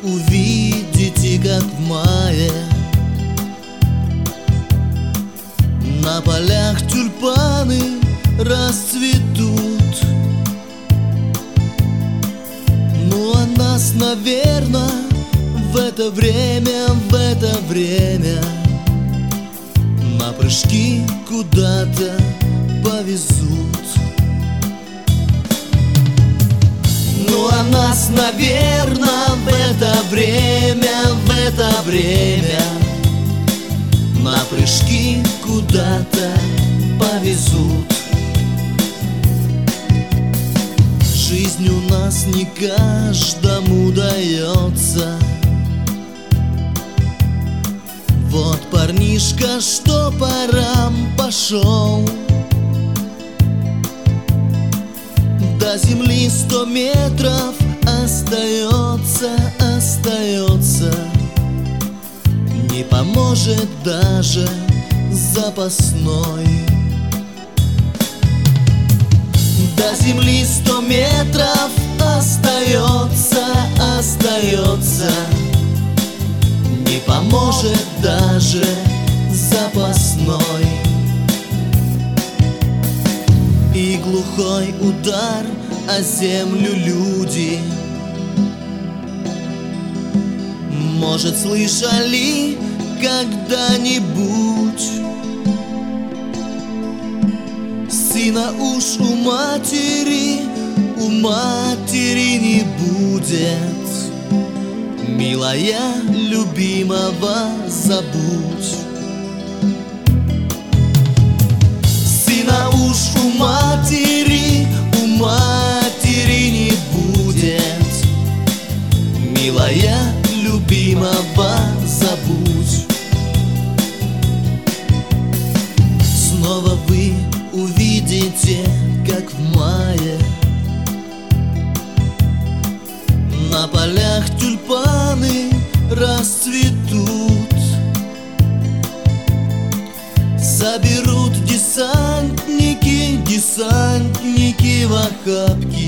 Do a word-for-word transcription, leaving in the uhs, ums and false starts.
увидите, как в мае на полях тюльпаны расцветут. Ну а нас, наверно, в это время, в это время на прыжки куда-то повезут. Ну а нас, наверно, в это время, в это время на прыжки куда-то повезут. Жизнь у нас не каждому дается. Вот парнишка, что по рам пошел, до земли сто метров остается, остается. Не поможет даже запасной. До земли сто метров остается, остается. Не поможет даже запасной. И глухой удар о землю люди, может, слышали когда-нибудь? Сына уж у матери, у матери не будет. Милая, любимого забудь. Сына уж у матери, у матери не будет. Милая, любимого забудь. Снова вы увидите, как в мае на полях тюльпаны расцветут. Соберут десантники, десантники в охапки